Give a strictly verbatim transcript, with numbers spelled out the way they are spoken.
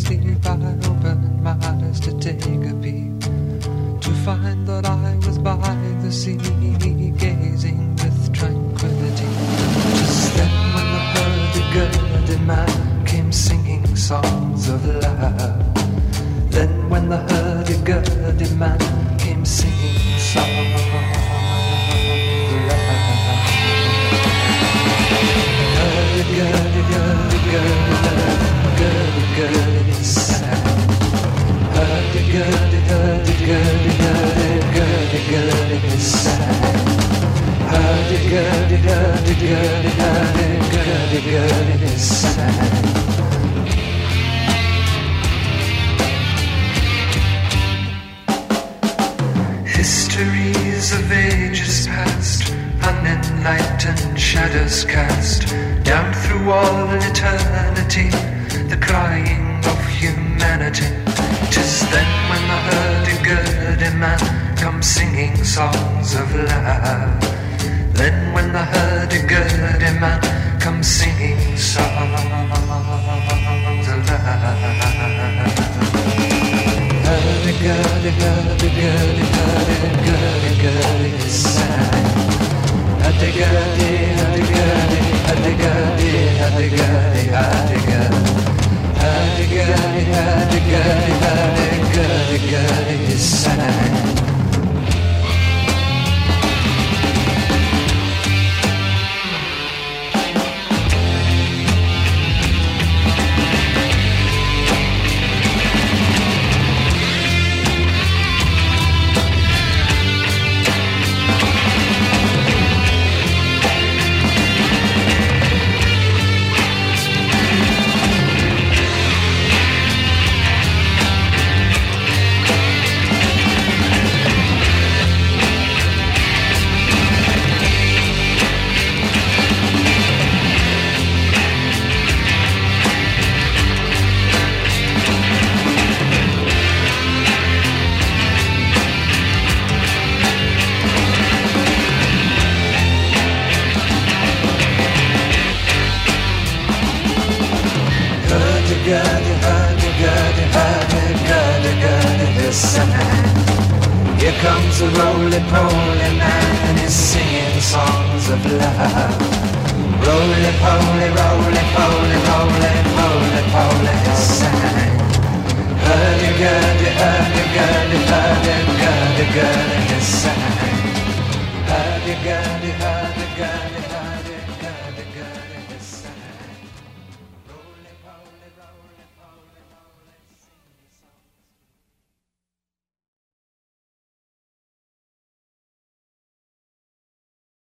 sleep, I opened my eyes to take a peep, to find that I was by the sea, gazing with tranquility. Just then when the hurdy-gurdy man came singing songs of love, then when the hurdy-gurdy man came singing songs of love, hurdy-gurdy, hurdy-gurdy, hurdy-gurdy sang. Hurdy-gurdy, hurdy-gurdy, hurdy-gurdy sang. Hurdy-gurdy, hurdy-gurdy, hurdy-gurdy sang. Histories of ages past, unenlightened shadows cast down through all eternity, the crying of humanity. 'Tis then when the hurdy-gurdy man comes singing songs of love. Then when the hurdy-gurdy man comes singing songs of love. Hurdy-gurdy, hurdy-gurdy, hurdy-gurdy-gurdy sang. Hurdy-gurdy, hurdy-gurdy, hurdy-gurdy, hurdy-gurdy, hurdy-gurdy. Hurdy-gurdy, hurdy-gurdy, hurdy-gurdy-gurdy sang. Hurdy-gurdy, hurdy-gurdy, hurdy-gurdy-gurdy sang. Here comes a roly-poly man and he's singing songs of love. Roly-poly, roly-poly, roly-poly-poly he sang. Hurdy-gurdy, hurdy-gurdy, hurdy-gurdy-gurdy he sang. Hurdy-gurdy, hurdy-gurdy.